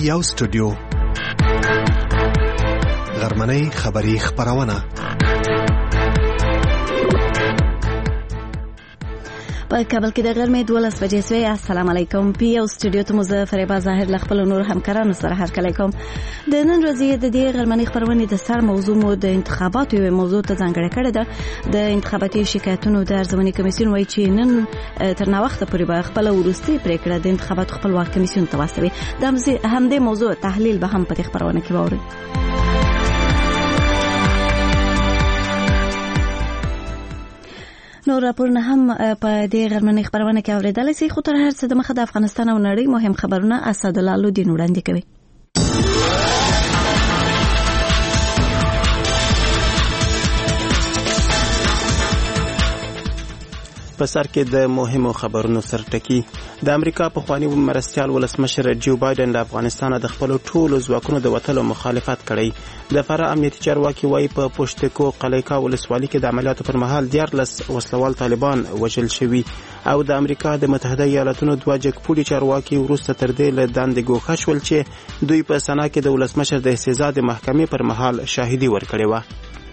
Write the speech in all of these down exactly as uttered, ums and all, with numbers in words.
یو سټوډیو غرمنۍ خبری خبرونه په کابل کې د غرمې دولس بجې سوې. السلام علیکم. پی او سټوډیو ته مزه فریبا ظاهر ل خپل نور همکارانو سره هر کله کوم. د نن ورځې د دې غرمنۍ خبرونه د سر موضوع مو د انتخاباتو یو موضوع ته ځانګړې کړې ده. د انتخاباتي شکایتونو د ارزونې کمیسیون وایي چې نن تر نا وخت پورې به خپل ورستي پریکړه د انتخاباتو خپلواک کمیسیون ته واستوي. د همدې موضوع تحلیل به هم په خبرونه کې ووري. نو راپورونه هم په دې غرمنۍ خبرونه کې اوریدل شي. خو تر هر څه د مخه د افغانستان او نړۍ مهم خبرونه اسد الله لودین وړاندې کوي. په سر کې د مهمو خبرونو سرټکی. د امریکا پخوانی مرستیال ولسمشر جو بایدن د افغانستان د خپل ټولو ځواکونو د وټلو مخالفت کړی. د فرا امنیتي چارواکي وایي په پښتکو قلیکا ولسوالۍ کې د عملیاتو پر مهال دیارلس وسلوال طالبان وژل شوي او د امریکا د متحده ایالاتونو دوه جګپوړي چارواکي وروسته تر دې له دندې ګوښه شول چې دوی په سنا کې د ولسمشر د استعزا د محکمې پر مهال شاهدي ورکړې وه.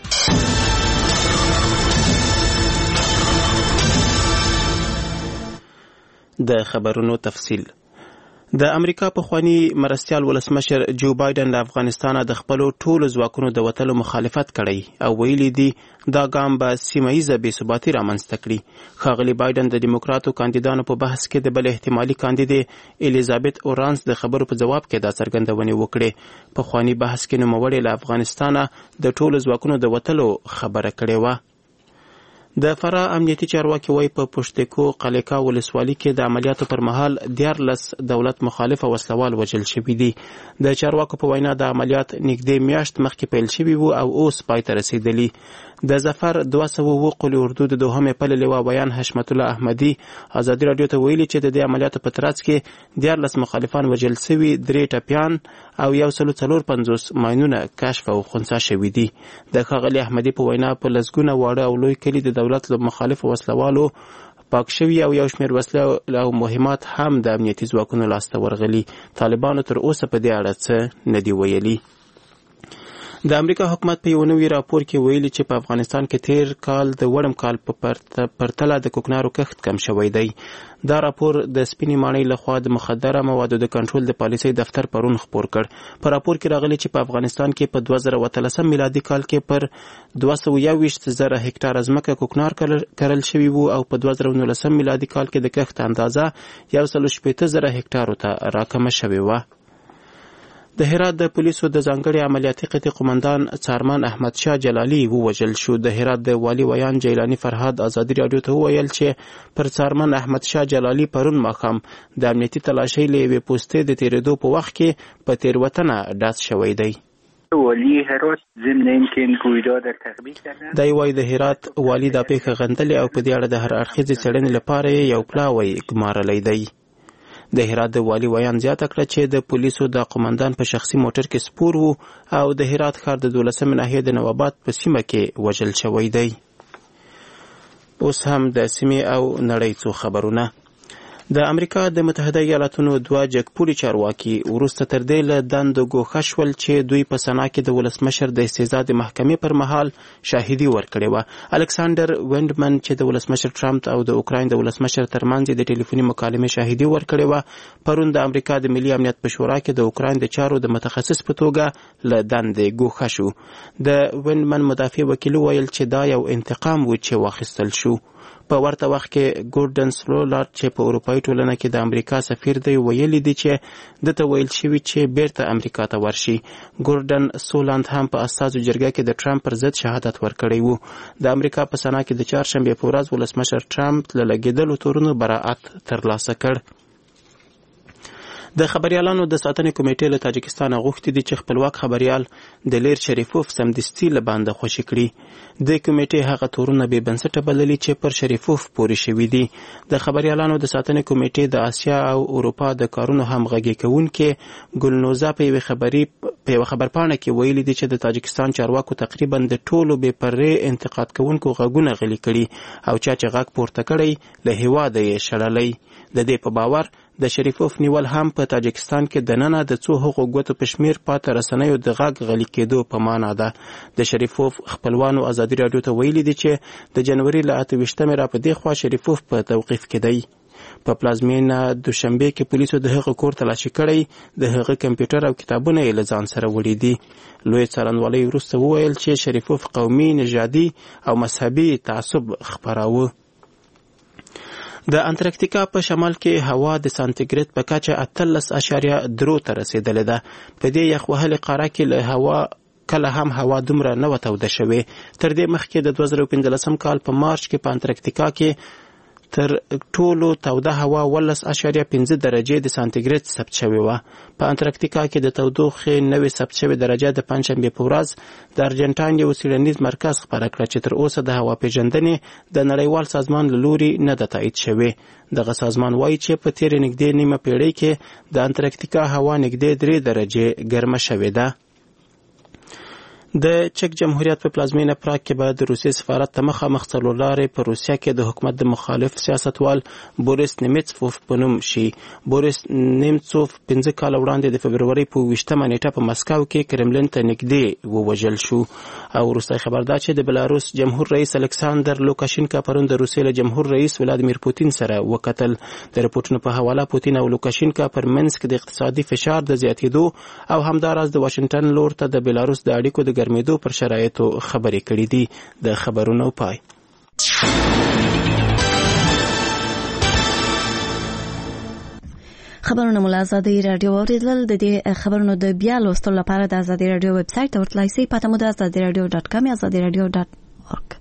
د خبرونو تفصیل. د امریکا پخوانی مرستیال ولسمشر جو بایدن د افغانستان د خپل ټولو ځواکونو د وټلو مخالفت کړی او ویلي دی دا ګام به سیمه ییزه بې ثباتي رامنځته کړي. ښاغلي بایدن د دیموکراتو کاندیدانو په بحث کې د بل احتمالي کاندیدې الیزابت اورانس د خبرو په جواب کې دا څرګندونې وکړې. پخوانی بحث کې نوموړې له افغانستانه د ټولو ځواکونو د وټلو خبره کړې وه. د فرا امنیتي چارواکي وایي په پښتکو قلیکا ولسوالۍ کې د عملیاتو پر مهال دیارلس دولت مخالف وسلوال وژل شوي دي. د چارواکو په وینا د عملیات نږدې میاشت مخکې پیل شوي وو او اوس پای ته رسیدلي. د ظفر دوه سوه اووه قلي اردو د دوهمې پلې لواء بیان حشمت الله احمدي ازادي راډیو ته ویلي چې د دې عملیاتو په ترڅ کې دیارلس مخالفان وژل شوي، درې ټپیان او یو سلو څلور پنځوس ماینونه کشف او خنثی شوي دي. د ښاغلي احمدي په وینا په لسګونه واړه او لوی کلي د دولت له مخالفو وسلوالو پاک شوي او یو شمېر وسله او مهمات هم د امنیتي ځواکونو لاسته ورغلي. طالبانو تر اوسه په دې اړه څه نه دي ویلي. د امریکا حکومت په یو نوي راپور کې ویلي چې په افغانستان کې تیر کال د وړم کال په پرتله د کوکنارو کښت کم شوی دی. دا راپور د سپینې ماڼۍ لخوا د مخدره موادو د کنټرول د پالیسۍ دفتر پرون خپور کړ. په راپور کې راغلي چې په افغانستان کې په دوه زره اتلسم میلادي کال کې پر دوه سوه یوویشت زره هکټاره ځمکه کوکنار کرل شوي وو او په دوه زره نولسم میلادي کال کې د کښت اندازه یو سلو شپېته زره هکټارو ته راکمه شوې وه. د هرات د پولیسو د ځانګړي عملیاتي قطعې قومندان څارمان احمد شاه جلالي ووژل شو. د هرات د والي ویان جیلانی فرهاد ازادي راډیو ته وویل چې پر څارمان احمد شاه جلالي پرون ماښام د امنیتي تلاشۍ له یوې پوستې د تېرېدو په وخت کې په تېروتنه ډز شوی دی. والی هرات ضمن اینکه این رویداد در تطبیق کردن دی وایي د هرات والي دا پیښه غندلې او په دې اړه د هر اړخیزې څېړنې لپاره یو پلاوی ګمارلی دی. د هرات د والي ویان زیاته کړه چې د پولیسو د قومندان په شخصي موټر کې سپور وو او د هرات ښار د دولسمې ناحیې د نواباد په سیمه کې وژل شوی دی. اوس هم د سیمې او نړۍ څو خبرونه. د امریکا د متحده ایالاتونو دوه جګپوړي چارواکي وروسته تر دې له دندو ګوښه شول چې دوی په سنا کې د ولسمشر د استعزا د محکمې پر مهال شاهدي ورکړې وه. الکساندر وینډمن چې د ولسمشر ټرمپ او د اوکراین د ولسمشر ترمنځ د ټلیفوني مکالمې شاهدي ورکړې وه. پرون د امریکا د ملي امنیت په شورا کې د اوکراین د چارو د متخصص په توګه له دندې ګوښه شو. د وینډمن مدافع وکیل ویل چې دا یو انتقام و چې واخیستل شو. په ورته وخت کې ګوردن سلولارد چې په اروپایي ټولنه کې د امریکا سفیر دی ویلي دی چې دته ویل شوي چې بیرته امریکا ته ورشي. ګوردن سولاند هم په استازو جرګه کې د ټرمپ پر ضد شهادت ورکړی وو. د امریکا په سنا کې د چهارشنبې په ورځ ولسمشر ټرمپ له لګېدلو تورونو براءت ترلاسه کړ. د خبريالانو د ساتنې کمیټې له تاجکستان غوښتي دي چې خپلواک خبريال د لیر شریفوف سمدستي له باندې خوشي کړي. د کمیټې هغه تورونه به بنسټه بللي چې پر شریفوف پورې شوي دي. د خبريالانو د ساتنې کمیټې د آسیا او اروپا د کارونو همغږي کوونکې ګلنوزا په یوه خبري په یوه خبرپاڼه کې ویلي دي چې د تاجکستان چارواکو تقریبا د ټولو بې پرې انتقاد کوونکو غږونه غلي کړي او چا چې غږ پورته کړی له هیواده یې شړلی. د دې په باور د شریفوف نیول هم په تاجکستان کې دننه د څو هغو ګوتو په شمیر پاتې رسنیو د غږ غلي کېدو په معنا ده. د شریفوف خپلوانو ازادي راډیو ته ویلي دي چې د جنوري له اته ویشتمې را په دې خوا شریفوف په توقیف کې دی. په پلازمینه دوشنبه کې پولیسو د هغه کور تلاشي کړی، د هغه کمپیوټر او کتابونه یې له ځان سره وړي دي. لوی څارنوالۍ وروسته وویل چې شریفوف قومي، نژادي او مذهبي تعصب خپراوه. د انټارکټیکا په شمال کې هوا د سانتیګریډ په کچه اتلس اعشاریه درو ته رسیدلې ده. په دې یخ وهلې قاره کې له هوا کله هم هوا دومره نه وه توده شوې. تر دې مخکې د دوه زره پنځلسم کال په مارچ کې په انټارکټیکا کې تر ټولو توده هوا ولس اعشاریه پنځه درجې د سانتیګریډ ثبت شوې وه. په انټارکټیکا کې د تودوخې نوې ثبت شوې درجه د پنجشنبې په ورځ د ارجنټاین یو څیړنیز مرکز خپره کړه چې تر اوسه د هوا پیژندنې د نړیوال سازمان له لوري نه ده تایید شوې. دغه سازمان وایي چې په تیرې نږدې نیمه پیړۍ کې د انټارکټیکا هوا نږدې درې درجې ګرمه شوې ده. د چک جمهوریت په پلازمینه پراګ کې به د روسیې سفارت ته مخامخ څلور لارې په روسیه کې د حکومت د مخالف سیاستوال بوریس نیمڅوف په نوم شي. بوریس نیمڅوف پنځه کاله وړاندې د فبرورۍ په اوویشتمه نیټه په مسکو کې کرملین ته نږدې ووژل شو. او وروستی خبر دا چې د بلاروس جمهور رئیس الکساندر لوکاشینکا پرون د روسیې له جمهور رئیس ولادیمیر پوتین سره وکتل. د رپورټونو په حواله پوتین او لوکاشینکا پر منځ کې د اقتصادي فشار د زیاتېدو او همداراز د واشنګټن لور ته د بلاروس د اړیکو د ګرمېدو پر شرایطو خبرې کړې دي. د خبرونو پای. خبرونه مو له ازادي راډیو اوریدل. د دې خبرونو د بیا لوستلو لپاره د ازادي راډیو ویب سایټ ته ورتلای شئ. پته مو د ازادي راډیو ډاټ کام یا ازادي راډیو ډاټ اورګ.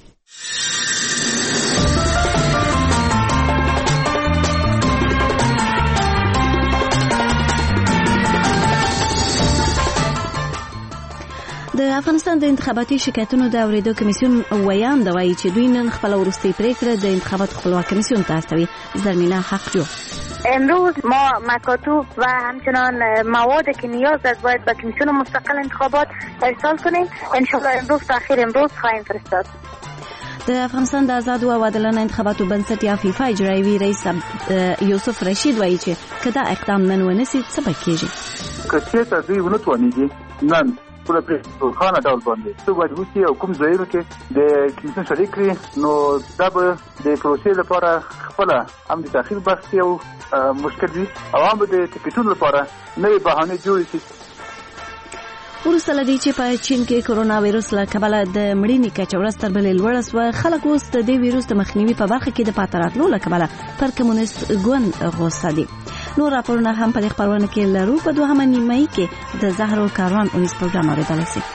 د افغانستان د انتخاباتي شکایتونو د اوریدو کمیسیون ویان د وایي چې دوی نن خپل وروستي پریکړه د انتخاباتو خپلواک کمیسیون ته استوي. زرمینه حقجو: امروز ما مکاتوب و همچنان موادی که نیاز دارد باید به کمیسیون مستقل انتخابات ارسال کنیم. انشالله امروز تا اخیر امروز خواهیم فرستاد. د افغانستان د آزاد او عادلانه انتخاباتو بنسټ یا فیفا اجرایوي رئیس یوسف رشید وایي چې کدا اقدام نن ونسي څه به کېږي. که چېرته دوی ونه توانېږي نن پوره پرې خانه ډول باندې څه باید وشي او کوم ځایونو کې د کمیسیون شریک کړي، نو دا به د پروسې لپاره خپله هم د تاخیر بحث یو مشکل وي او هم به د ټکټونو لپاره نوې بهانې جوړې شي. وروسته له دې چې په چین کې کرونا وایرس له کبله د مړینې کچه ورځ تر بلې لوړه شوه، خلک اوس د دې ویروس د مخنیوي په برخه کې د پاتې راتلو له کبله پر کمونیست ګوند غوسه دي. نور راپورونه هم په دې خپرونه کې لرو. په دوهمه نیمایي کې د زهرو کاروان اونیز پروګرام اورېدلی شئ.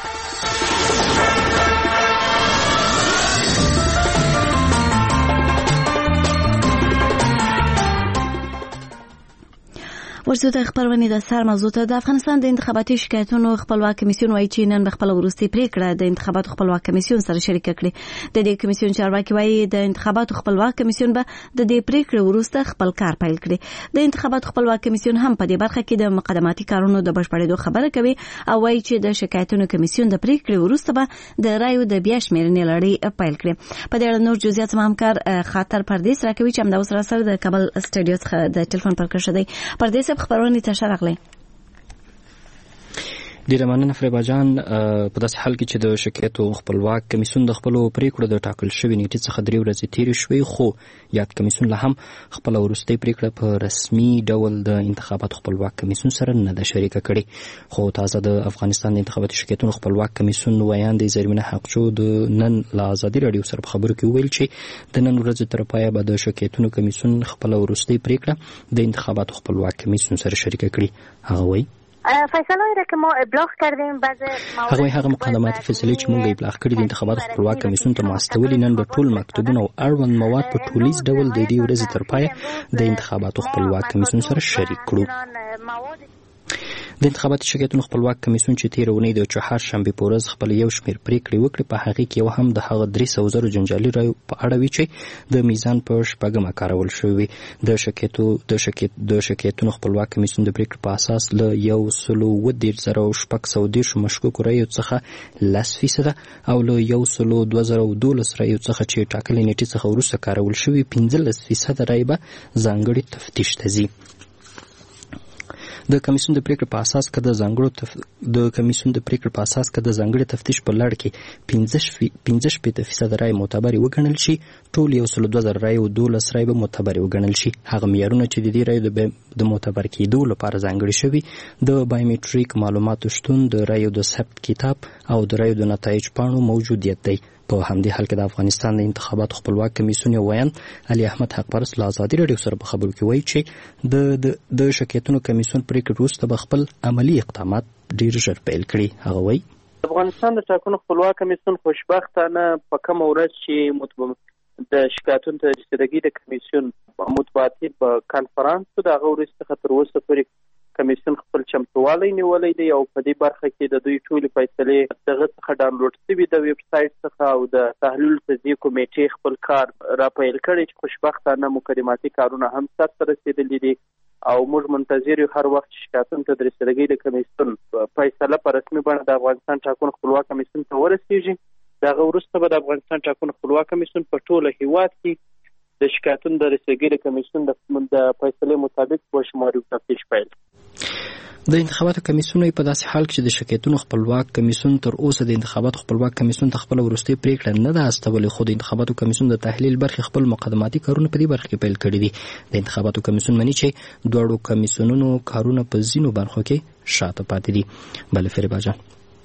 ورسو ته خبرونه د سر موضوع ته. د افغانستان د انتخاباتي شکایتونو خپلواک کمیسیون وایي چې نن خپل وروستي پریکړه د انتخاباتو خپلواک کمیسیون سره شریک کړي. د دې کمیسیون چارواکي وایي د انتخاباتو خپلواک کمیسیون به د دې پریکړې وروسته خپل کار پیل کړي. د انتخاباتو خپلواک کمیسیون هم په دې برخه کې د مقدماتي کارونو د بشپړېدو خبره کوي او وایي چې د شکایتونو کمیسیون د پریکړې وروسته به د رایو د بیا شمېرنې لړۍ پیل کړي. په دې اړه نور جزئیات زما همکار خاطر پردیس راکوي چې همدا اوس راسره د کابل سټډیو څخه د ټلیفون پر کښه دی. پردیس خبرونه ته شرغله. ډیره مننه فریبا جان. په داسې حال کې چې د شکایتو خپلواک کمیسیون د خپلو پریکړو د ټاکل شوې نیټې څخه درې ورځې تېرې شوې، خو یاد کمیسیون لا هم خپله وروستۍ پریکړه په رسمي ډول د انتخاباتو خپلواک کمیسیون سره نه ده شریکه کړې. خو تازه د افغانستان د انتخاباتي شکایتونو خپلواک کمیسیون ویان د زرمینه حقجو د نن له ازادي راډیو سره په خبرو کې وویل چې د نن ورځې تر پایه به د شکایتونو کمیسیون خپله وروستۍ پریکړه د انتخاباتو خپلواک کمیسیون سره شریکه کړي. هغه وایي فیصله‌ای را که ما ابلاغ کردیم بعض هغه هغه مقدماتي فیصلې چې موږ ابلاغ کړې د انتخاباتو خپلواک کمیسیون ته ماستولې نن به ټول مکتوبونه او اړوند مواد په ټولیز ډول د دې ورځې تر پایه د انتخاباتو خپلواک کمیسیون سره شریک کړو. د انتخاباتي شرکتونو خپلواک کمیسیون چې تېره اونۍ د چهارشنبې په ورځ خپل یو شمېر پریکړې وکړې په هغې کې یو هم د هغه درې سوه زرو جنجالي رایو په اړه وي چې د میزان په شپږمه کارول شوي وي. د شرکتو د شرکت د شرکتونو خپلواک کمیسیون د پریکړې په اساس له یو سلو اووه دېرش زره شپږ سوه دېرشو مشکوکو رایو څخه لس فیصده او له یو سلو دوه زره دولس رایو څخه چې ټاکلې نیټې څخه وروسته کارول شوي پنځلس فیصده رایې به ځانګړي تفتیش ته ځي. د کمیسیون د پریکړې په اساس که د ځانګړو تف... د کمیسیون د پریکړې په اساس که د ځانګړي تفتیش په لړ کې پنځه شپېته فیصده رایې معتبرې وګڼل شي، ټول یو سلو دوه زره رایې او دولس رایې به معتبرې وګڼل شي. هغه معیارونه چې د دې رایو د معتبر کېدو لپاره ځانګړي شوي د بایومټریک معلوماتو شتون، د رایو د ثبت کتاب او د رایو د نتایج پاڼو موجودیت دی. په همدې حال کې د افغانستان د انتخاباتو خپلواک کمیسیون یو ویاند علي احمد حق پرست له ازادي راډیو سره په خبرو کې وایي چې د د شرکتونو کمیسیون پریکړې وروسته به خپل عملي اقدامات ډېر ژر پیل کړي. هغه وایي افغانستان د ټاکنو خپلواک کمیسیون خوشبختانه په کومه ورځ چې مطبوع د شکایتونو ته رسیدګي د کمیسیون مطبوعاتي په کانفرانس د هغه وروسته تر اوسه پورې کمیسیون خپل چمتووالی نیولی دی او په دې برخه کې د دوی ټولې فیصلې دغه څخه ډاونلوډ شوي د ویب سایټ څخه او د تحلیل تجزیې کمیټې خپل کار راپیل کړی چې خوشبختانه مقدماتي کارونه هم سرته رسېدلي دي او موږ منتظر یو هر وخت چې شکایتونو ته د رسېدګۍ د کمیسیون فیصله په رسمي بڼه د افغانستان ټاکنو خپلواک کمیسیون ته ورسېږي. د هغه وروسته به د افغانستان ټاکنو خپلواک کمیسیون په ټوله هېواد کې د شکایتونو د رسېدګۍ د کمیسیون د فیصلې مطابق په شماري تفتیش پیل. د انتخاباتو کمیسیون په داسې حال کې چې د شرکتونو خپلواک کمیسیون تر اوسه د انتخاباتو خپلواک کمیسیون ته خپل وروستۍ پریکړه نه ده استولې، خو د انتخاباتو کمیسیون د تحلیل برخې خپل مقدماتي کارونه په دې برخه کې پیل کړي دي. د انتخاباتو کمیسیون مني چې دواړو کمیسیونونو کارونه په ځینو برخو کې شاته پاتې دي. بله فریبا جان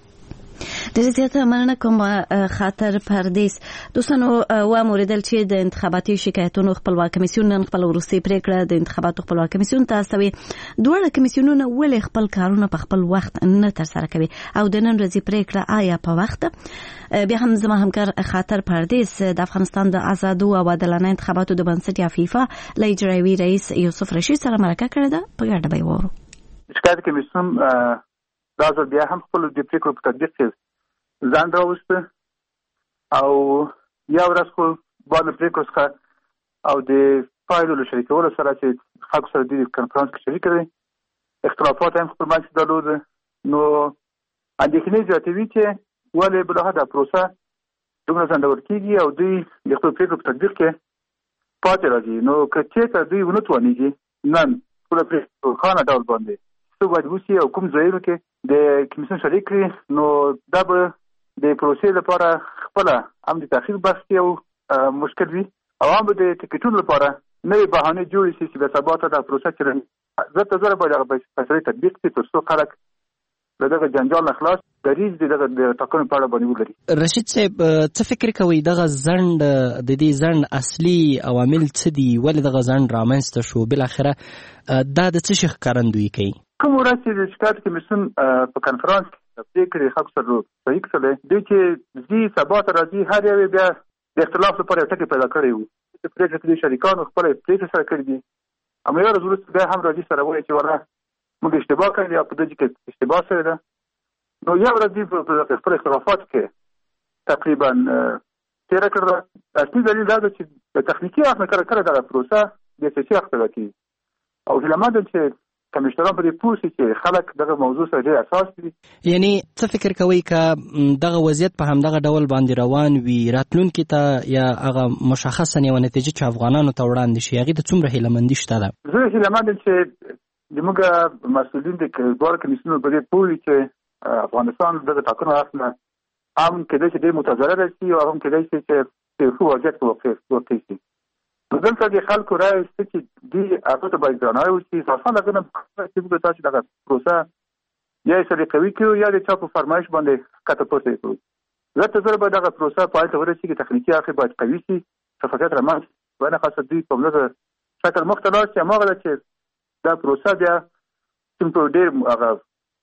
ډېر زیاته مننه کوم خاطر پردیس. دوستانو واوریدل چې د انتخاباتي شکایتونو خپلواک کمیسیون نن خپل وروستۍ پریکړه د انتخاباتو خپلواک کمیسیون ته استوي. دواړه کمیسیونونه ولې خپل کارونه په خپل وخت نه ترسره کوي او د نن ورځې پریکړه آیا په وخت؟ بیا هم زما همکار خاطر پردیس د افغانستان د آزادو او عادلانه انتخاباتو د بنسټ افیفا له اجرایوي رئیس یوسف رشید سره مرکه کړې ده. په ګډه به یې وورو. شکایت کمیسیون دا ځل بیا هم خپل د پریکړو په تطبیق کې ځان راوسته او یا ورځ خو باندې پریکړو څخه او د فایلو له شریکولو سره چې خلکو سره د کنفرانس کې شریک کړي اختلافات هم خپل منځ کې درلود، نو اندېښنې زیاتوي چې ولې بلها دا پروسه دومره ځنډول کېږي او دوی د خپل پریکړو په تطبیق کې پاتې راځي. نو که چېرته دوی ونه توانېږي نن خپله پریکړه روښانه ډول باندې څه باید وشي او کوم ځایونو کې د کمیسیون شریک کړي، نو دا به د پروسې لپاره خپله هم د تاخیر بحث یو مشکل وي او هم به د ټکټونو لپاره نوې بهانې جوړې شي چې بیا سبا ته دا پروسه چې زر ته زره باید هغه فیصلې تطبیق شي تر څو خلک له دغه جنجال نه خلاص دریځ د دغه د ټاکنو په اړه باندې ولري. رشید صاحب څه فکر کوئ دغه ځنډ د دې ځنډ اصلي عوامل څه دي؟ ولې دغه ځنډ رامنځته شو؟ بالاخره دا د څه شي ښکارندویي کوي؟ کوم ورځ چې د شکایت کمیسیون په کنفرانس کې پریکړې خلکو سره صحیح کړلې دوی چې ځي سبا ته راځي هر یو بیا د اختلاف لپاره یو ټکي پیدا کړی وو چې پریکړه کې شریکانو خپل پریکړه سره کړې دي اما یو ورځ وروسته بیا هم راځي سره وایي چې ورته موږ اشتباه کړی یا په دې کې اشتباه سره ده. نو یو ورځ دوی په خپل اختلافات کې تقریبا تېره کړله. اصلي دلیل دا ده چې د تخنیکي اړخ نه کله کله دغه پروسه د سیاسي اړخ پیدا کېږي او هیله ده چې کمیشنران په دې پوه شي چې خلک دغه موضوع سره ډېر حساس دي. یعنی څه فکر کوئ که دغه وضعیت په همدغه ډول باندې روان وي راتلونکي ته یا هغه مشخصا یوه نتیجه چې افغانانو ته وړاندې شي هغې ته څومره هیلهمندي شته ده؟ زه هیلهمند یم چې زموږ مسؤلین د دواړو کمیسیونونو په دې پوه وي چې افغانستان دغه ټاکنو اړخ نه هم کېدای شي ډېر متضرره شي او هم کېدای شي چې په ښه وضعیت کې واقع شي. نو دلته د خلکو رایې شته چې دوی هغه ته باید درناوی وشي. اساسا هغه نه چې موږ تاسو دغه پروسه یا یې سلیقوي کړو یا د چا په فرمایش باندې ښکته پورته کړو. زر ته زر به دغه پروسه پای ته ورسېږي، تخنیکي اړخ باید قوي شي، شفافیت رامنځته شي، بنه خاصه دوی په همدغه شکل مخ ته لاړ شي. هماغه ده چې دا پروسه بیا کوم په ډېر هغه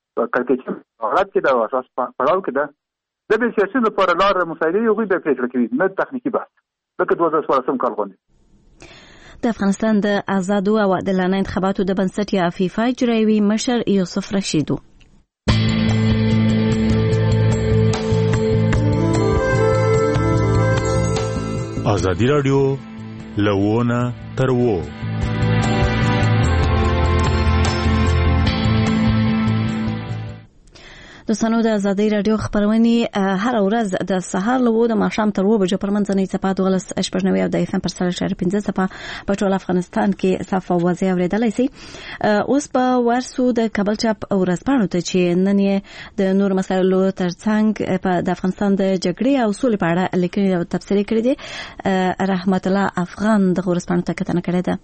کړکېچن حالت کې ده او اساس پړاو کې ده د بې سیاسي لپاره لاره مسایلې هغوی بیا پرېکړه کوي نه تخنیکي بحث لکه دوه زره څوارلسم کال غوندې. د افغانستان د آزادو او عادلانه انتخاباتو د بنسټ یا فیفا اجرایوي مشر یوسف رشیدو. ازادي رادیو لوونه تر وو. دوستانو د ازادي رادیو خبرونه هر ورځ د سهار له وو د ماښام تر وو بجو پر منځنۍ صفه د غلس شپږنوي او د اف ام پر سره شهر پنځه صفه په ټول افغانستان کې صفه وځي اوریدلای شي. اوس په ورسو د کابل چاپ ورځپاڼو ته چې نن یې د نور مسایلو ترڅنګ په د افغانستان د جګړې او سولې په اړه لیکنې او تفسیر کړې دي. رحمت الله افغان د ورځپاڼو ته کتنه کړې ده.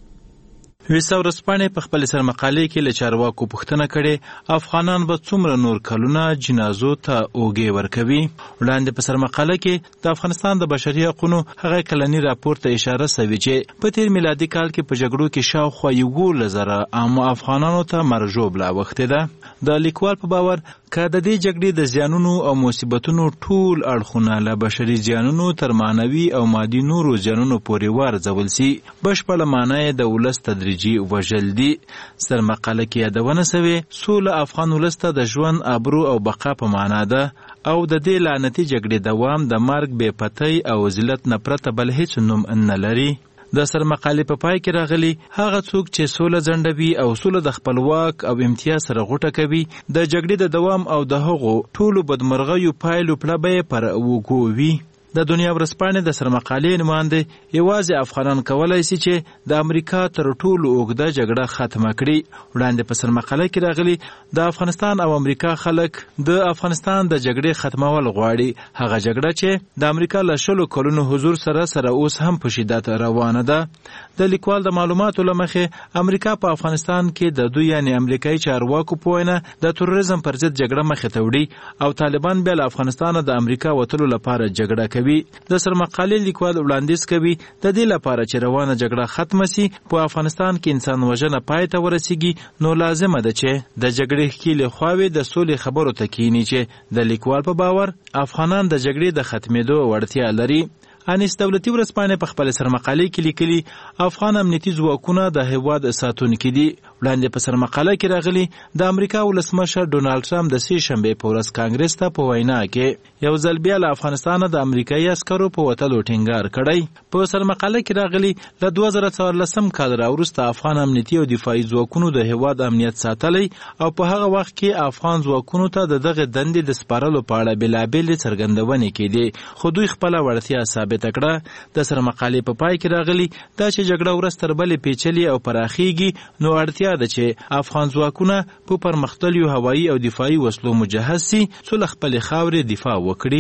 ویسا ورځپاڼې په خپل سرمقالې کې له چارواکو پوښتنه کړې افغانان به څومره نور کلونه جنازو ته اوږې ورکوي. وړاندې په سرمقاله کې د افغانستان د بشري حقوقو هغه کلنی راپور ته اشاره شوې چې په تیر میلادي کال کې په جګړو کې شاوخوا یو لزره عام افغانانو ته مرګ ژوبله وخته ده. د لیکوال په باور که د دې جګړې د زیانونو او مصیبتونو ټول اړخونه له بشري زیانونو تر معنوي او مادي نورو زیانونو پورې وارزول سي بشپړه معنی د ولس تدریجي وژل دي. سرمقاله کې یادونه شوې سوله افغان ولس ته د ژوند ابرو او بقا په معنا ده او د دې لعنتي جګړې دوام د مرګ بې پتۍ او ذلت نه پرته بل هیڅ نوم نه لري. د سرمقالې په پای کې راغلي هغه څوک چې سوله ځنډوي او سوله د خپلواک او امتیاز سره غوټه کوي د جګړې د دوام او د هغو ټولو بدمرغیو پایلو پړه به یې پر اوږو وي. د دنیا ورځپاڼې د سرمقالې نماینده یوازې افغانان کولای شي چې د امریکا تر ټولو اوږده جګړه ختمه کړي. وړاندې په سرمقاله کې راغلي د افغانستان او امریکا خلک د افغانستان د جګړې ختمول غواړي، هغه جګړه چې د امریکا له شلو کلونو حضور سره سره اوس هم په شدت روانه ده. د لیکوال د معلوماتو له مخې امریکا په افغانستان کې د دوی یعنی امریکایي چارواکو په وینا د تروریزم پر ضد جګړه مخې ته وړي او طالبان بیا له افغانستان د امریکا وتلو لپاره جګړه کوي. د سرمقالې لیکوال وړاندیز کوي د دې لپاره چې روانه جګړه ختمه سي په افغانستان کې انسان وژنه پای ته ورسیږي نو لازمه ده چې د جګړې ښکېلې خواوې د سولې خبرو ته کینی چې د لیکوال په باور افغانان د جګړې د ختمېدو وړتیا لري. انیس دولتي ورځپاڼې په خپل سرمقالې کې لیکلي افغان امنیتي ځواکونه د هیواد ساتونکي دي. وړاندې په سرمقاله کې راغلي د امریکا ولسمشر ډونالډ ټرمپ د سې شنبې په ورځ کانګرس ته په وینا کې یو ځل بیا له افغانستانه د امریکایي عسکرو په وتلو ټینګار کړی. په سرمقاله کې راغلي له دوه زره څوارلسم کال راوروسته افغان امنیتي او دفاعي ځواکونو د هیواد امنیت ساتلی او په هغه وخت کې افغان ځواکونو ته د دغه دندې د سپارلو په اړه بېلابېلې څرګندونې کېدې خو دوی خپله وړتیا ثابته کړه. د سرمقالې په پای کې راغلي دا چې جګړه ورځ تر بلې پیچلې او پراخیږي نو اړتیا ده چې افغان ځواکونه په پرمختللو هوایي او دفاعي وسلو مجهز سي څو له خپلې خاورې دفاع وکړي.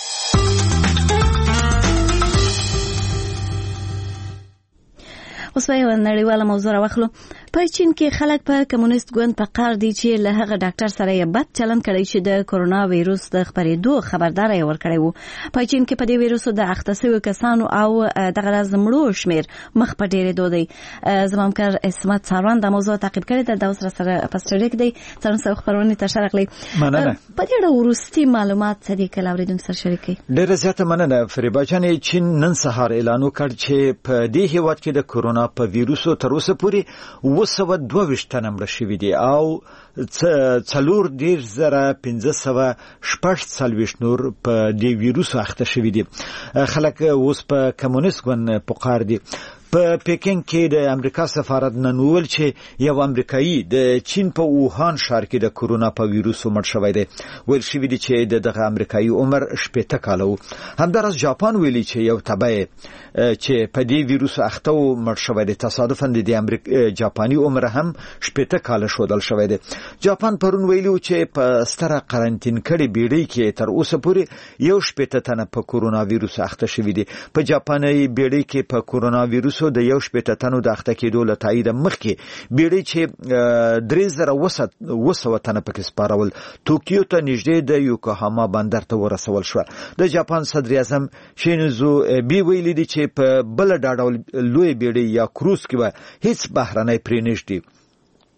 اوس یو نړیواله موضوع راوخلو. په چین کې خلک په کمونیست ګوند په قهر دي چې له هغه ډاکټر سره یې بد چلند کړی چې د کورونا وایروس د خپرېدو خبرداری ورکړی وو. په چین کې په دې وایروس د اخته شویو کسانو او دغه راز مړو شمیر مخ په ډېرېدو دی. زما همکار اسمت ساروان دا موضوع تعقیب کړې ده. دا اوس راسره په سټوډیو کې دی. څلورم سوه خپرونې ته ښه راغلی. مننه. په دې اړه وروستي معلومات څه دي که له اورېدونکو سره شریک کړئ؟ ډېره زیاته مننه فریبا جانې. چین نن سهار اعلان وکړ چې په دې هېواد کې د کورونا په ویروسو تر اوسه پورې اوه سوه دوه ویشت تنه مړه شوي دي او څلور دېرش زره پنځه سوه شپږ څلوېښت نور په دې ویروسو اخته شوي دي. خلک اوس په کمونیست ګوند په قهر دي. په پیکینګ کې د امریکا سفارت نن وویل چې یو امریکایي د چین په ووهان ښار کې د کورونا په ویروسو مړ شوی دی. ویل شوي دي چې د دغه امریکایي عمر شپېته کاله و. همداراز جاپان ویلي چې یو تبعه چې په دې ویروسو اخته و مړ شوی دی. تصادفاً د دې امریکا جاپاني عمر هم شپېته کاله ښودل شوی دی. جاپان پرون ویلي و چې په ستره قرنطین کړې بیړۍ کې تر اوسه پورې یو شپېته تنه په کورونا ویروس اخته شوي دي. په جاپاني بیړۍ کې په کورونا ویروس د یو شپېته تنو د اخته کېدو له تایید مخکې بیړۍ چې درې زره اوه سوه تنه پکې سپارول توکیو ته نږدې د یوکوهاما بندر ته ورسول شوه. د جاپان صدر اعظم شینزو ابي ویلي دي چې په بله ډول لوی بیړۍ یا کروز کې به هیڅ بهرنی پرې نږدې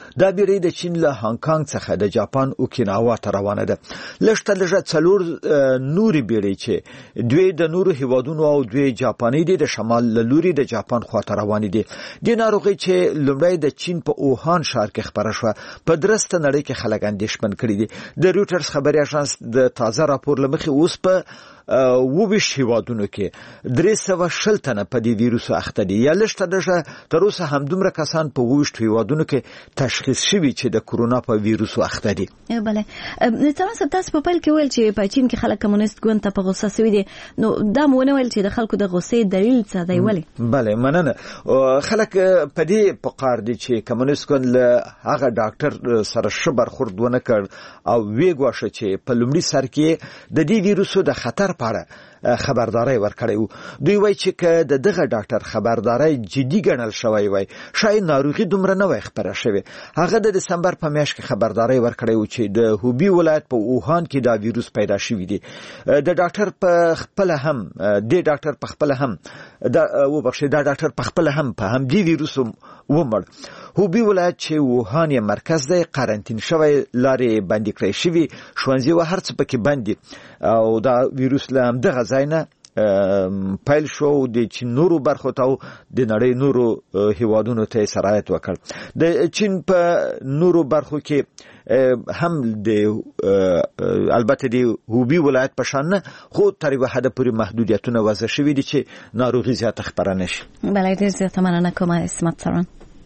دا بیړۍ د چین له هانګ کانګ څخه د جاپان اوکیناوا ته روانه ده. لږ تر لږه څلور نورې بیړۍ چې دوی د نورو هیوادونو او دوی جاپاني دي د شمال له لوري د جاپان خواته روانې دي. د ناروغي چې لومړی د چین په اوهان ښار کې خپره شوه په درسته نړۍ کې خلک اندېښمن کړي دي. د رویټرز خبري اژانس د تازه راپور له مخې اوس په وویشت هیوادونو کې درې سوه شل تنه په دې ویروس اخته دي، یا لږ تر لږه تر اوسه همدومره کسان په وویشت هیوادونو کې تشخیص شوي چې د کرونا په ویروس اخته دي. بله تاسو تاسو په پیل کې ویل چې په چین کې خلک کمونیست ګوند ته په غوسه شوي دي، نو دا مو نه ویل چې د خلکو د غوسې دلیل څه دی ولې؟ بله مننه. خلک په دې په قار دي چې کمونیست ګوند له هغه ډاکټر سره ښه برخورد ونه کړ او ویې ګواښه چې په لومړي سر کې د دې ویروسو د خطر پاره خبرداري ورکړی وو. دوی وایي چې که د دغه ډاکټر خبرداري جدي ګڼل شوی وای شاید ناروغي دومره نه وای خپره شوې. هغه د دسمبر په میاشت کې خبرداري ورکړی وو چې د هوبي ولایت په اوهان کې دا ویروس پیدا شوی دی. د ډاکټر په خپل هم د ډاکټر په خپل هم دا وبخښه دا ډاکټر په خپل هم په هم دی ویروس ومړ. هوبي ولایت چې ووهان یې مرکز دی قرنطین شوی، لارې بندي کړې شوي، ښوونځي و هر څه پکې بند دي او دا ویروس له همدغه ځای نه پیل شو د چین نورو برخو ته د نړۍ نورو هیوادونو ته سرایت وکړ. د چین په نورو برخو کې هم د البته د هوبي ولایت په شان نه خو تر یوه حده پورې محدودیتونه وضع شوي دي چې ناروغي زیاته خپره نشي. بله ډېر زیاته مننه کوم اسمت سران.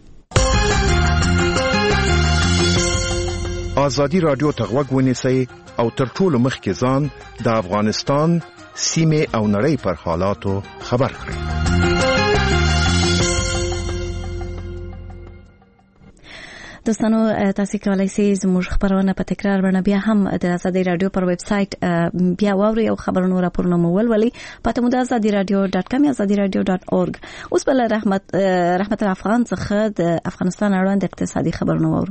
آزادی رادیو ته غوږ ونیسئ او تر ټولو مخکې ځان د افغانستان سیمه او نړۍ پر حالاتو خبر کړئ. دوستانو تاسو کولای شئ زموږ خبرونه په تکرار باندې بیا هم د آزادی رادیو پر ویب سټ بیا واورئ او خبرونه راپورونه مو ولولئ. پته مو د آزادی رادیو ډاټ کام یا آزادی رادیو ډاټ اورګ. اوس بل رحمت رحمت افغان څخه د افغانستان اړوند اقتصادي خبرونه واورو.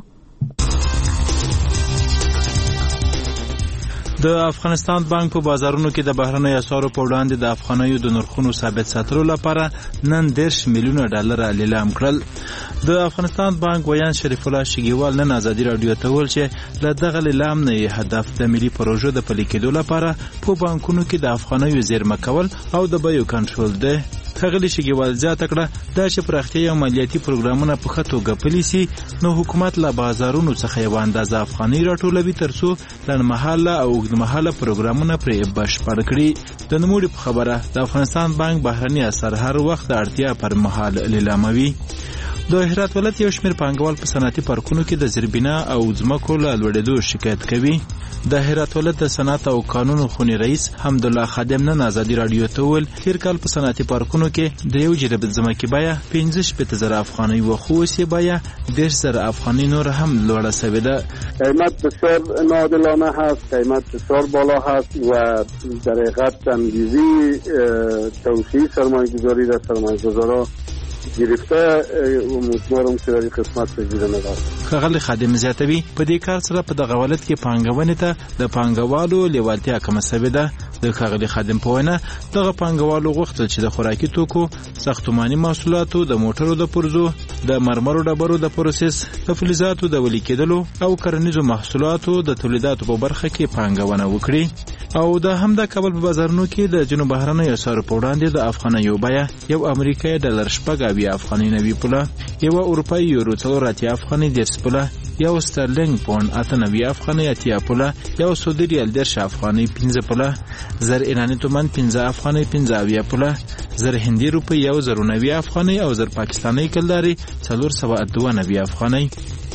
د افغانستان بانک په بازارونو کې د بهرنیو اسعارو په وړاندې د افغانیو د نرخونو ثابت ساتلو لپاره نن دېرش میلیونه ډالر لیلام کړل. د افغانستان بانک ویان شریف الله شګیوال نن آزادي رادیو ته ویل چې له دغه لیلام نه هدف د ملي پروژو د پلي کېدو لپاره په بانکونو کې د افغانیو زیرمه کول او د بیو کنټرول دی. ښاغلي شګیوال زیاته کړه دا چې پراختیايي او مالیاتي پروګرامونه په ښه توګه پلي سي نو حکومت له بازارونو څخه یوه اندازه افغانۍ راټولوي تر څو لنډمهاله او اوږدمهاله پروګرامونه پرې بشپړ کړي. د نوموړي په خبره د افغانستان بانک بهرني اسعار هر وخت د اړتیا پر مهال لیلاموي. د هرات ولایت یو شمېر پانګوال په صنعتي پارکونو کې د زیربنا او ځمکو له لوړېدو شکایت کوي. د هرات ولایت د صنعت او قانون خونې رئیس حمدالله خادم نن آزادي رادیو ته وویل تېر کال په صنعتي پارکونو کې د یو جریب ځمکې بیه پنځه شپېته زره افغانۍ وه، خو اوس یې بیه دېرش زره افغانۍ نور هم لوړه شوې ده. قیمت بسیار ناعادلانه هست، قیمت بسیار بالا هست و در حقیقت انگیزی توسعه سرمایه‌گذاری در سرمایه‌گذارا گرفته امیدوارم که در این قسمت بگیره نداره. ښاغلی خادم زیاتوي په دې کار سره په دغه ولایت کې پانګونې ته د پانګوالو لیوالتیا کمه شوې ده. د ښاغلي خادم په وینا دغه پانګوالو غوښتل چې د خوراکي توکو، ساختماني محصولاتو، د موټرو د پرزو، د مرمرو ډبرو د پروسس، د فلزاتو د ویلې کېدلو او کرنیزو محصولاتو د تولیداتو په برخه کې پانګونه وکړي. او د همدا کابل په بازارونو کې د جنوب بهرنیو اسعارو په وړاندې د افغانیو بیه یو امریکایي ډالر شپږ اویا افغانۍ نوي پوله، یوه اروپایي یورو څلور اتیا افغانۍ دېرش پوله، یو سترلینګ پاونډ اته نوي افغانۍ اتیا پوله، یو سعودي ریال دېرش افغانۍ پنځه پوله، زر ایراني تومان پنځه افغانۍ پنځه اویا پوله، زر هندي روپۍ یو زر نوي افغانۍ او زر پاکستانۍ کلدارې څلور سوه دوه نوي افغانۍ.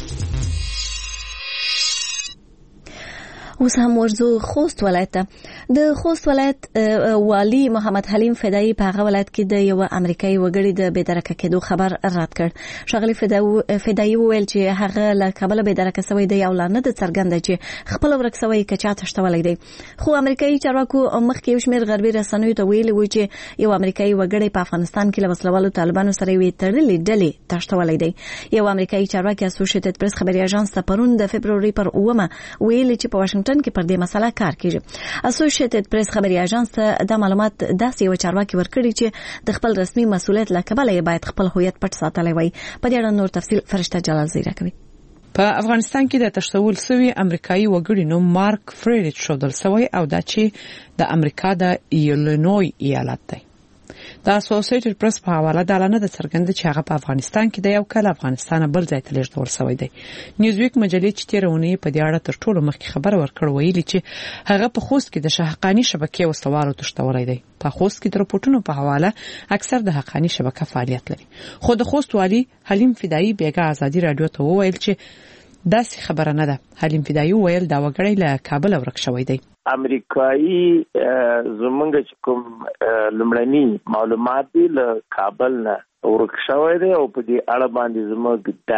اوس هم ورځو خوست ولایت ته. د خوست ولایت والی محمد حلیم فدایی په هغه ولایت کې د یو امریکایي وګړي د بېدرکه کېدو خبر رد کړ. ښاغلي فدایی وویل چې هغه له کابله بېدرکه شوی دی او لا نه ده څرګنده چې خپله ورک شوی که چا تښتولی دی. خو امریکایي چارواکو مخکې یو شمېر غربي رسنیو ته ویلي وو چې یو امریکایي وګړی په افغانستان کې له وسلوالو طالبانو سره یوې تړلې ډلې تښتولی دی. یو امریکایي چارواکي اسوسییټډ پریس خبري اژانس ته پرون د فبروري پر اوومه ویلي چې په واشنګټن کې پر دې مسله کار کیږي. اسوسییټډ پریس خبري اژانس ته دا معلومات داسې یو چارواکي ورکړي چې د خپل رسمي مسؤلیت له کبله باید خپل هویت پټ ساتلی وي. په دې اړه نور تفصیل فرشته جلال زیره کوي. په افغانستان کې د تشتول سوي امریکایي وګړي نوم مارک فریډ شودل سوی او دا چې د امریکا د ایلینوی ایالت دی. د اسوسییټډ پریس په حواله د اعلان د څرګند چې هغه په افغانستان کې د یو کال افغانستان بل ځای ته لیږدول شوی دی. نیوزویک مجلې چې تیرونی په دې اړه تر ټولو مخکې خبر ورکړ ویلي چې هغه په خوست کې د شهقانی شبکې وسوالو تشتولای دی. په خوست کې د رپورټونو په حواله اکثر د حقانی شبکه فعالیت لري. خو د خوست والی حلیم فدایی بیګا ازادي رادیو ته وویل چې داسې خبره نه ده. حلیم فدایی ویل دا وګړی له کابل ورک شوی دی. امریکایي زمونږ چې کوم لمړني معلومات دي له کابل نه ورک شوی دی او په دې اړه باندې زموږ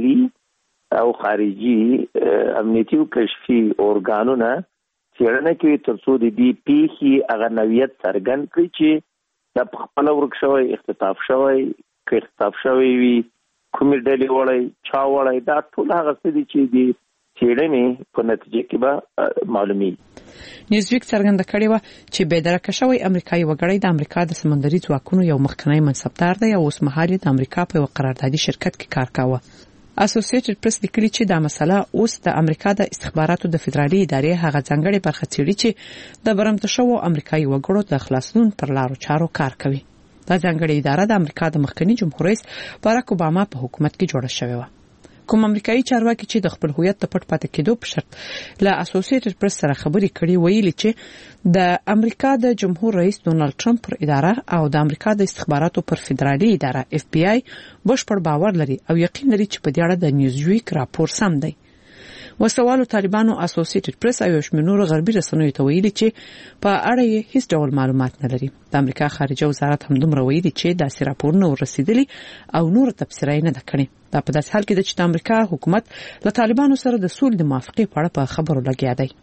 داخلي او خارجي امنیتي او کشفي اورګانونه څېړنه کوي تر څو د دې پیښې هغه نوعیت څرګند کړي چې دا په خپله ورک شوی اختطاف شوی که اختطاف شوی وي کومې ډلې وړی چا وړی دا ټول هغه څه دي چې د څېړنې په نتیجه کې به معلومي. نیوزویک څرګنده کړې و چې بېدرکه شوی امریکایي وګړی د امریکا د سمندري ځواکونو یو مخکنی منصبدار دی او اوس مهال د امریکا په یو قراردادي شرکت کې کار کاوه. اسوسییټډ پریس لیکلي چې دا مسله اوس د امریکا د استخباراتو د فدرالي ادارې هغه ځانګړي برخه څېړي چې د برمته شوو امریکایي وګړو د خلاصون پر لارو چارو کار کوي. دا ځانګړي اداره د امریکا د مخکنی جمهور رئیس باراک اوباما په حکومت کې جوړه شوې و. کوم امریکایي چارواکي چې د خپل هویت ته پټ پاتې کېدو په شرط له اسوسییټډ پریس سره خبرې کړې ویلي چې د امریکا د جمهور رئیس ډونالد ټرمپ پر اداره او د امریکا د استخباراتو پر فدرالي اداره اف بی آی بشپړ باور لري او یقین لري چې په دې اړه د نیوزویک راپور سم دی. وسوالو طالبانو اسوسییټډ پریس او شمنور غربي رسنیو ته ویلي چې په اړه یې هیڅ ډول معلومات نه لري. د امریکا خارجه وزارت هم دومره ویلي چې داسې راپورونه ورسېدلي او نور تفسیرای نه کړي. دا په داسې حال کې ده چې د امریکا حکومت له طالبانو سره د سولې د موافقې په اړه په خبرو لګیا دی.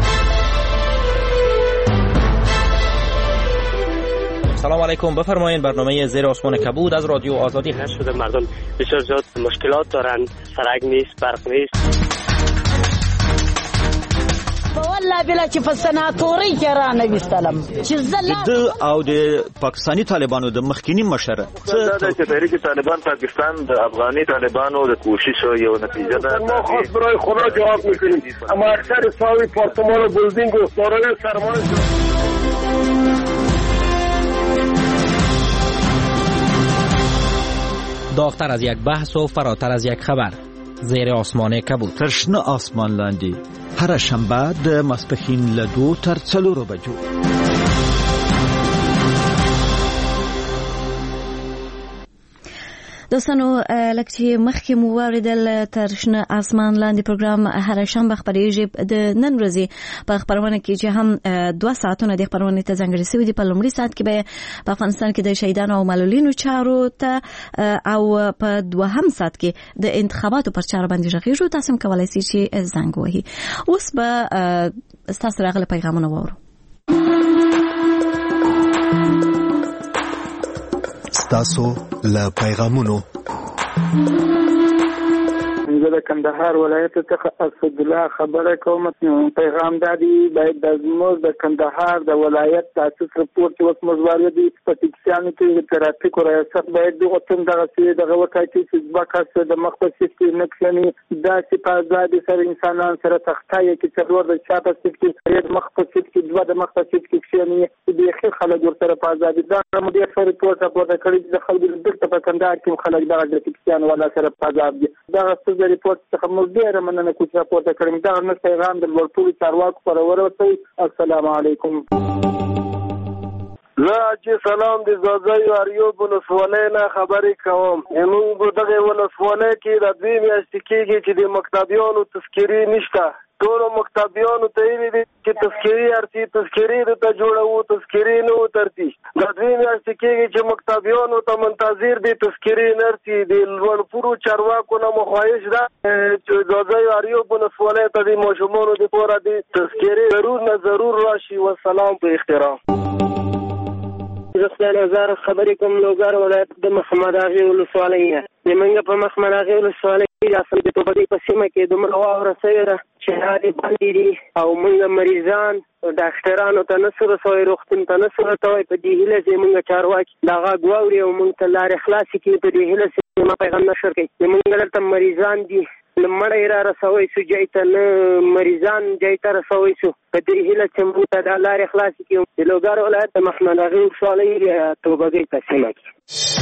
سلام علیکم، بفرمایید. برنامه زیر آسمان کبود از رادیو آزادی هست. شده مردم بسیار زیاد مشکلات دارن، سرک نیست، برق نیست. والله بلا چې په سناتوري کې را نه وستلم چې زله او د پاکستانی طالبانو د مخکینی مشره دا چې تحریک طالبان پاکستان د افغاني طالبانو د کوشش یو نتیجه ده. ما خاص برای خدا جواب میکنیم اما اکثر ساوی پارتمان و بلدینگ و سارای سرمایه داغتر از یک بحث و فراتر از یک خبر. زیر آسمان کبود. ترشنه آسمان لاندی هر شنبه د ماسپښین له دوه تر څلورو بجو. دوستانو لکه چې مخکې مو واوریدل تر شنه اسمان لاندې پروګرام هر شنبه خپرېږي. د نن ورځې په خپرونه کې چې هم دوه ساعتونه د خپرونې ته ځانګړي شوي دي. په لومړي ساعت کې به په افغانستان کې د شهیدانو او معلولینو چارو ته او په دوهم ساعت کې د انتخاباتو پر چاره باندې غږیږو. تاسو هم کولای شئ چې زنګ ووهئ. اوس به ستاسو راغلي پیغامونه واورو. ستاسو له پیغامونو زه د کندهار ولایت څخه اسد الله خبره کوم. پیغام دادی باید د زموږ د کندهار د ولایت تاسیس رپورټ چې اوس موږ واردی په ټیکسیانو کې د ترافیک ریاست باید د وطن دغه سي دغه وټاکي چې ځکه د مختص کې نکښنی دا چې په ځای سره انسانان سره تختای کې څلور د چاپه کې مختص کې دوه د مختص کې کښنی د اخر خلک ورته په ځای دا مدیر سره رپورټ راپورته کړی د خلکو د دغه په کندهار کې خلک دغه ټیکسیان ولا سره په ځای دغه د ریپورت څخه موږ ډېر مننه کوم چې راپورته کړم. دا نن پیغام د ورټولو چارواکو پر ورته. السلام علیکم. زه چې سلام د زازای اریوب ولسوالۍ نه خبرې کوم. موږ دغه ولسوالۍ کې د دوی میاشتې کېږي چې د مکتبیانو تذکیري نشته. ټولو مکتبیانو ته یې دي چې تذکیري ارتي تذکیري ته جوړوو تذکیري نه وترتي. د دوی میاشتې کېږي چې مکتبیانو ته منتظر دي تذکیري نرتي. د لوړپورو چارواکو نه مخواهش ده چې زازای اریوب ولسوالۍ ته د ماشومانو دپاره د تذکیري ضرور نه ضرور راشي. والسلام په احترام. زه نظر خبرې کوم لوګر ولایت د محمد اغي ولسوالۍ نه. زمونږ په محمد اغي ولسوالۍ کې اصل د توبې په سیمه کې دومره واوره سوې ده چې هغې باندې دي او موږ مریضان ډاکټرانو ته نه سو رسوی، روغتون ته نه سو رسوی. په دې هیله چې موږ چارواکي دا غږ واوري او موږ ته لارې خلاصې کړي. په دې هیله چې ما پیغام نشر کوي. زمونږ دلته مریضان دي لمړی را رسوي سو جای ته نه مریضان جای ته رسوي سو په دې هیله چې موږ ته د لارې خلاص کړو د لوګر ولایت د محمد اغا ولسوالۍ توبګۍ په سیمه کې.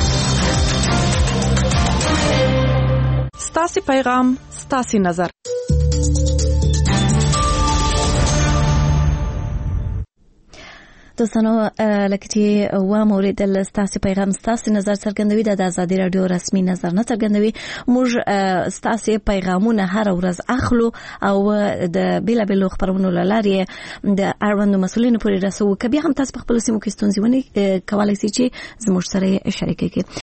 ستاسو پیغام ستاسو نظر. دوستانو لکه چې و مورید ستاسو پیغام ستاسو نظر څرګندوي د آزادي رادیو رسمي نظر نه څرګندوي. موږ ستاسو پیغامونه هر ورځ اخلو او د بیلابیلو خبرونو لارې د اړوندو مسولینو پورې رسوو. کبي هم تاسو په خپل سیمو کې ستونزې ونی کولای شئ چې زموږ سره شریک کړئ.